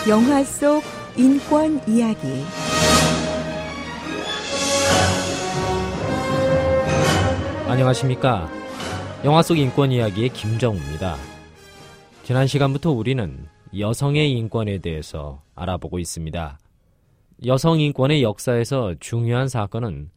영화 속 인권 이야기. 안녕하십니까. 영화 속 인권 이야기의 김정우입니다. 지난 시간부터 우리는 여성의 인권에 대해서 알아보고 있습니다. 여성 인권의 역사에서 중요한 사건은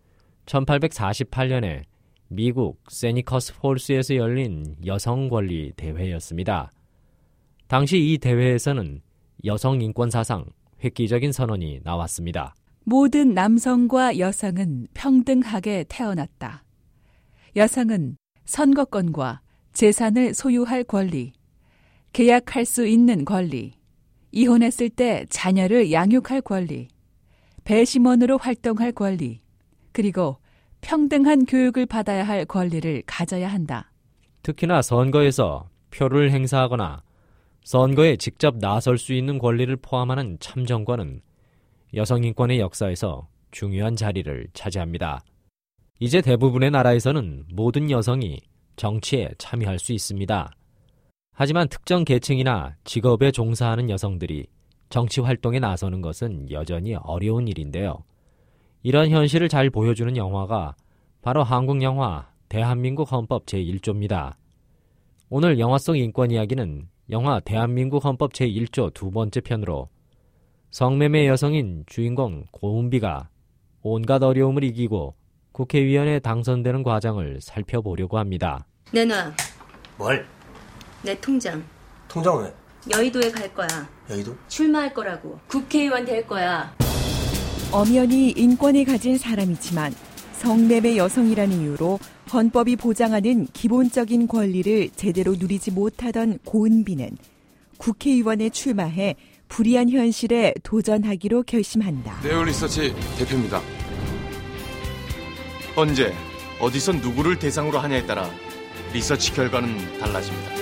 1848년에 미국 세니커스 폴스에서 열린 여성 권리 대회였습니다. 당시 이 대회에서는 여성 인권 사상 획기적인 선언이 나왔습니다. 모든 남성과 여성은 평등하게 태어났다. 여성은 선거권과 재산을 소유할 권리, 계약할 수 있는 권리, 이혼했을 때 자녀를 양육할 권리, 배심원으로 활동할 권리, 그리고 평등한 교육을 받아야 할 권리를 가져야 한다. 특히나 선거에서 표를 행사하거나 선거에 직접 나설 수 있는 권리를 포함하는 참정권은 여성 인권의 역사에서 중요한 자리를 차지합니다. 이제 대부분의 나라에서는 모든 여성이 정치에 참여할 수 있습니다. 하지만 특정 계층이나 직업에 종사하는 여성들이 정치 활동에 나서는 것은 여전히 어려운 일인데요. 이런 현실을 잘 보여주는 영화가 바로 한국 영화 대한민국 헌법 제1조입니다. 오늘 영화 속 인권 이야기는 영화 대한민국 헌법 제1조 두 번째 편으로 성매매 여성인 주인공 고은비가 온갖 어려움을 이기고 국회의원에 당선되는 과정을 살펴보려고 합니다. 내놔. 뭘? 내 통장. 통장 왜? 여의도에 갈 거야. 여의도? 출마할 거라고. 국회의원 될 거야. 엄연히 인권을 가진 사람이지만 성매매 여성이라는 이유로 헌법이 보장하는 기본적인 권리를 제대로 누리지 못하던 고은비는 국회의원에 출마해 불이한 현실에 도전하기로 결심한다. 네오리서치 대표입니다. 언제, 어디서 누구를 대상으로 하냐에 따라 리서치 결과는 달라집니다.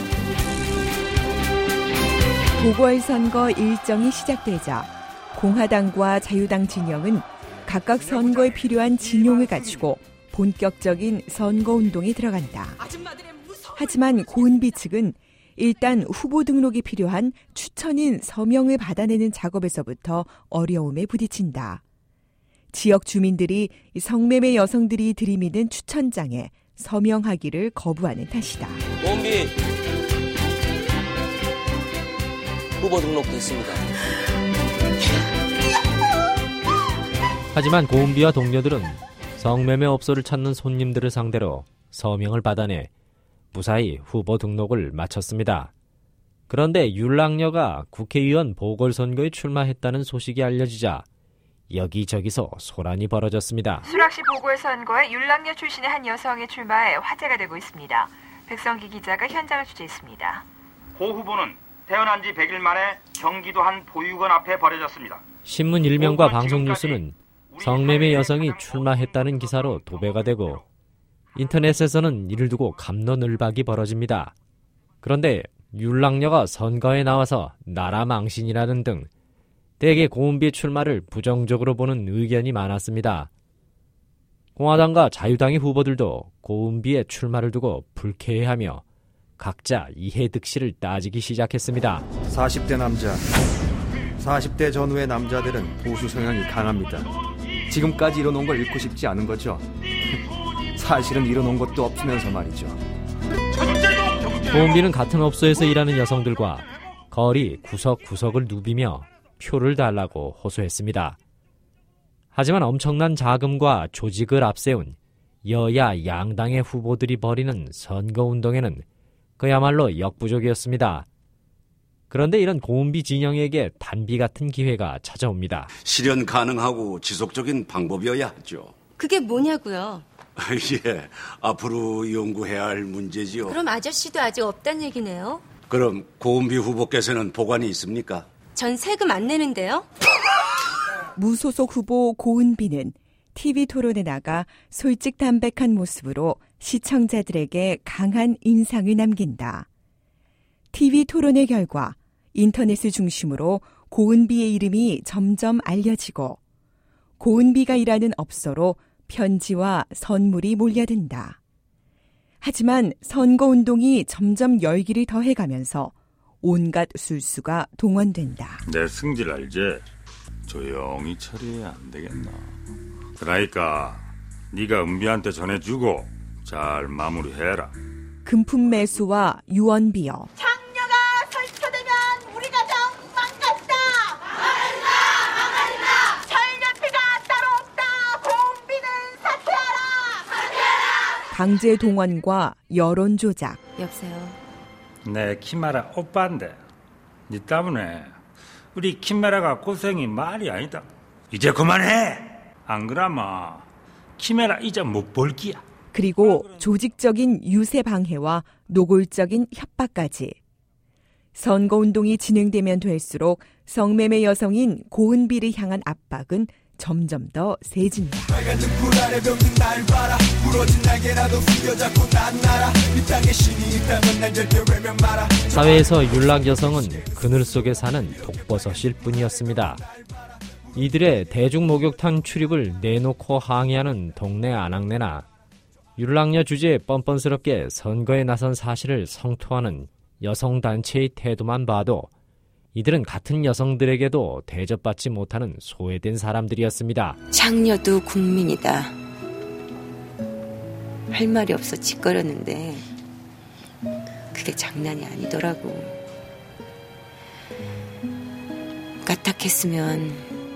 보궐선거 일정이 시작되자 공화당과 자유당 진영은 각각 선거에 필요한 진용을 갖추고 본격적인 선거운동에 들어간다. 하지만 고은비 측은 일단 후보 등록이 필요한 추천인 서명을 받아내는 작업에서부터 어려움에 부딪힌다. 지역 주민들이 성매매 여성들이 들이미는 추천장에 서명하기를 거부하는 탓이다. 고은비 후보 등록됐습니다. 하지만 고은비와 동료들은 성매매 업소를 찾는 손님들을 상대로 서명을 받아내 무사히 후보 등록을 마쳤습니다. 그런데 윤락녀가 국회의원 보궐선거에 출마했다는 소식이 알려지자 여기저기서 소란이 벌어졌습니다. 수락시 보궐선거에 윤락녀 출신의 한 여성의 출마에 화제가 되고 있습니다. 백성기 기자가 현장을 취재했습니다. 고 후보는 태어난 지 100일 만에 경기도 한 보육원 앞에 버려졌습니다. 신문 일면과 방송 뉴스는 성매매 여성이 출마했다는 기사로 도배가 되고 인터넷에서는 이를 두고 갑론을박이 벌어집니다. 그런데 윤락녀가 선거에 나와서 나라 망신이라는 등 대개 고은비의 출마를 부정적으로 보는 의견이 많았습니다. 공화당과 자유당의 후보들도 고은비의 출마를 두고 불쾌해하며 각자 이해득실을 따지기 시작했습니다. 40대 남자, 40대 전후의 남자들은 보수 성향이 강합니다. 지금까지 이뤄놓은 걸 잃고 싶지 않은 거죠. 사실은 이뤄놓은 것도 없으면서 말이죠. 고은비는 같은 업소에서 일하는 여성들과 거리 구석구석을 누비며 표를 달라고 호소했습니다. 하지만 엄청난 자금과 조직을 앞세운 여야 양당의 후보들이 벌이는 선거운동에는 그야말로 역부족이었습니다. 그런데 이런 고은비 진영에게 단비 같은 기회가 찾아옵니다. 실현 가능하고 지속적인 방법이어야 하죠. 그게 뭐냐고요? 예, 앞으로 연구해야 할 문제지요. 그럼 아저씨도 아직 없단 얘기네요. 그럼 고은비 후보께서는 보관이 있습니까? 전 세금 안 내는데요. 무소속 후보 고은비는 TV 토론에 나가 솔직담백한 모습으로 시청자들에게 강한 인상을 남긴다. TV 토론의 결과 인터넷을 중심으로 고은비의 이름이 점점 알려지고 고은비가 일하는 업소로 편지와 선물이 몰려든다. 하지만 선거운동이 점점 열기를 더해가면서 온갖 술수가 동원된다. 내 승질 알지? 조용히 처리해야 안 되겠나. 그러니까 네가 은비한테 전해주고 잘 마무리해라. 금품 매수와 유언비어. 장녀가 설쳐되면 우리 가정 망간다. 망간다. 설년피가 따로 없다. 고은비는 사퇴하라. 강제 동원과 여론 조작. 여보세요. 내 키메라 오빠인데 네 때문에 우리 키메라가 고생이 말이 아니다. 이제 그만해. 안 그러면 키메라 이제 못 볼 기야. 그리고 조직적인 유세 방해와 노골적인 협박까지. 선거운동이 진행되면 될수록 성매매 여성인 고은비를 향한 압박은 점점 더 세진다. 사회에서 윤락 여성은 그늘 속에 사는 독버섯일 뿐이었습니다. 이들의 대중 목욕탕 출입을 내놓고 항의하는 동네 아낙네나 윤락녀 주제에 뻔뻔스럽게 선거에 나선 사실을 성토하는 여성단체의 태도만 봐도 이들은 같은 여성들에게도 대접받지 못하는 소외된 사람들이었습니다. 장녀도 국민이다. 할 말이 없어 짓거렸는데 그게 장난이 아니더라고. 까딱했으면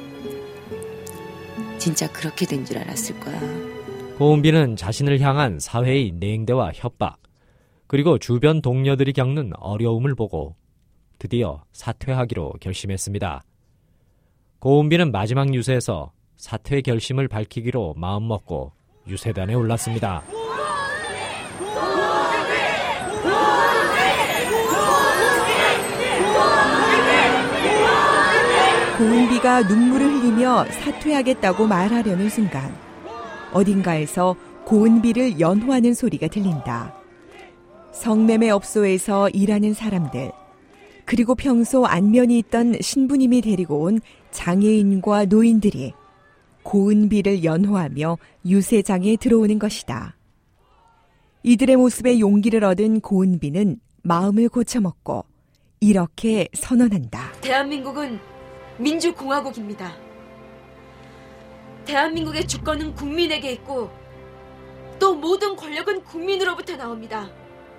진짜 그렇게 된 줄 알았을 거야. 고은비는 자신을 향한 사회의 냉대와 협박, 그리고 주변 동료들이 겪는 어려움을 보고 드디어 사퇴하기로 결심했습니다. 고은비는 마지막 유세에서 사퇴 결심을 밝히기로 마음먹고 유세단에 올랐습니다. 고은비가 눈물을 흘리며 사퇴하겠다고 말하려는 순간 어딘가에서 고은비를 연호하는 소리가 들린다. 성매매 업소에서 일하는 사람들, 그리고 평소 안면이 있던 신부님이 데리고 온 장애인과 노인들이 고은비를 연호하며 유세장에 들어오는 것이다. 이들의 모습에 용기를 얻은 고은비는 마음을 고쳐먹고 이렇게 선언한다. 대한민국은 민주공화국입니다. 대한민국의 주권은 국민에게 있고 또 모든 권력은 국민으로부터 나옵니다.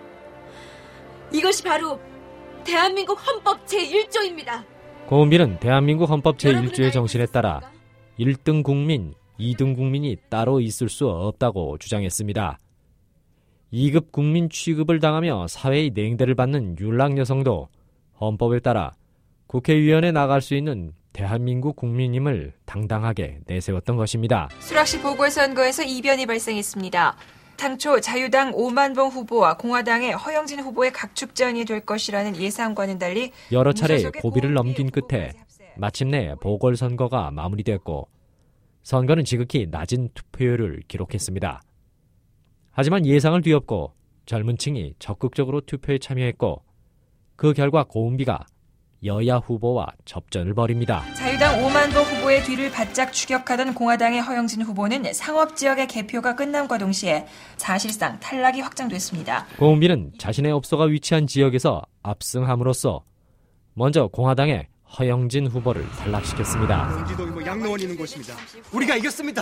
이것이 바로 대한민국 헌법 제1조입니다. 고은비는 대한민국 헌법 제1조의 정신에 따라 1등 국민, 2등 국민이 따로 있을 수 없다고 주장했습니다. 2급 국민 취급을 당하며 사회의 냉대를 받는 윤락 여성도 헌법에 따라 국회의원에 나갈 수 있는 대한민국 국민임을 당당하게 내세웠던 것입니다. 수락시 보궐선거에서 이변이 발생했습니다. 당초 자유당 오만봉 후보와 공화당의 허영진 후보의 각축전이 될 것이라는 예상과는 달리 여러 차례 고비를 넘긴 끝에 마침내 보궐선거가 마무리됐고 선거는 지극히 낮은 투표율을 기록했습니다. 하지만 예상을 뒤엎고 젊은 층이 적극적으로 투표에 참여했고 그 결과 고은비가 여야 후보와 접전을 벌입니다. 자유당 오만봉 후보의 뒤를 바짝 추격하던 공화당의 허영진 후보는 상업지역의 개표가 끝남과 동시에 사실상 탈락이 확정됐습니다. 고은비는 자신의 업소가 위치한 지역에서 압승함으로써 먼저 공화당의 허영진 후보를 탈락시켰습니다. 경기도 양로원 있는 곳입니다. 우리가 이겼습니다.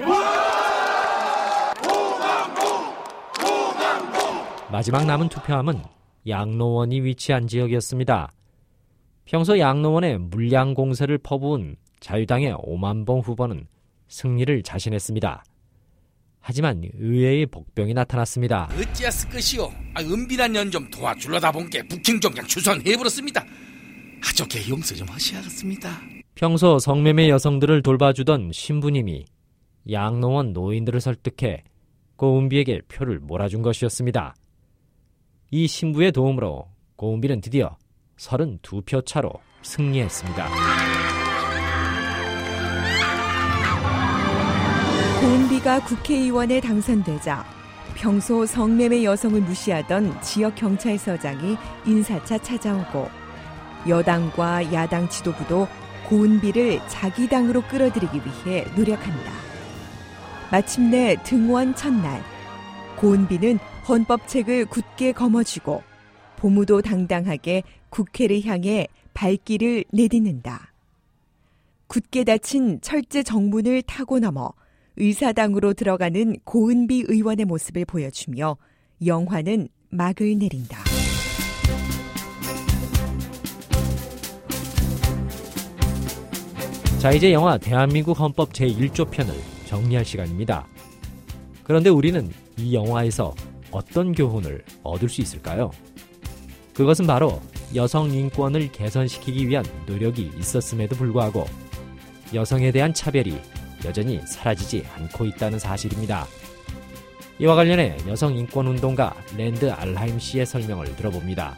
마지막 남은 투표함은 양로원이 위치한 지역이었습니다. 평소 양로원에 물량 공세를 퍼부은 자유당의 오만봉 후보는 승리를 자신했습니다. 하지만 의외의 복병이 나타났습니다. 어찌했을 것이오. 은비란 년 좀 도와주려다 본게 북행 좀 그냥 추선해버렸습니다. 좋게 용서 좀 하셔야겠습니다. 평소 성매매 여성들을 돌봐주던 신부님이 양로원 노인들을 설득해 고은비에게 표를 몰아준 것이었습니다. 이 신부의 도움으로 고은비는 드디어 32표 차로 승리했습니다. 고은비가 국회의원에 당선되자 평소 성매매 여성을 무시하던 지역 경찰서장이 인사차 찾아오고 여당과 야당 지도부도 고은비를 자기 당으로 끌어들이기 위해 노력한다. 마침내 등원 첫날 고은비는 헌법책을 굳게 거머쥐고 고무도 당당하게 국회를 향해 발길을 내딛는다. 굳게 닫힌 철제 정문을 타고 넘어 의사당으로 들어가는 고은비 의원의 모습을 보여주며 영화는 막을 내린다. 자, 이제 영화 대한민국 헌법 제1조 편을 정리할 시간입니다. 그런데 우리는 이 영화에서 어떤 교훈을 얻을 수 있을까요? 그것은 바로 여성 인권을 개선시키기 위한 노력이 있었음에도 불구하고 여성에 대한 차별이 여전히 사라지지 않고 있다는 사실입니다. 이와 관련해 여성 인권 운동가 랜드 알하임 씨의 설명을 들어봅니다.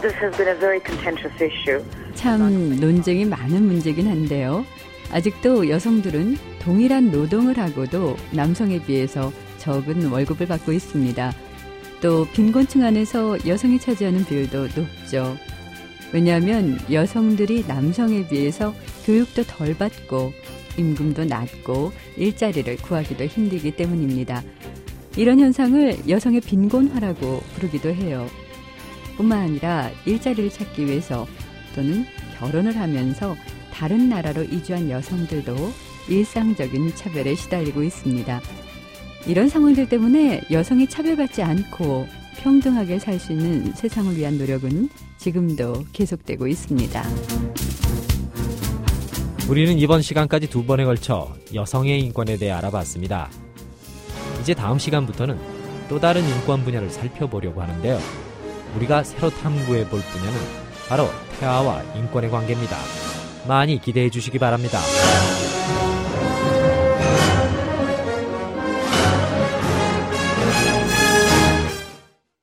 참 논쟁이 많은 문제긴 한데요. 아직도 여성들은 동일한 노동을 하고도 남성에 비해서 적은 월급을 받고 있습니다. 또 빈곤층 안에서 여성이 차지하는 비율도 높죠. 왜냐하면 여성들이 남성에 비해서 교육도 덜 받고 임금도 낮고 일자리를 구하기도 힘들기 때문입니다. 이런 현상을 여성의 빈곤화라고 부르기도 해요. 뿐만 아니라 일자리를 찾기 위해서 또는 결혼을 하면서 다른 나라로 이주한 여성들도 일상적인 차별에 시달리고 있습니다. 이런 상황들 때문에 여성이 차별받지 않고 평등하게 살 수 있는 세상을 위한 노력은 지금도 계속되고 있습니다. 우리는 이번 시간까지 2번에 걸쳐 여성의 인권에 대해 알아봤습니다. 이제 다음 시간부터는 또 다른 인권 분야를 살펴보려고 하는데요. 우리가 새로 탐구해 볼 분야는 바로 태아와 인권의 관계입니다. 많이 기대해 주시기 바랍니다.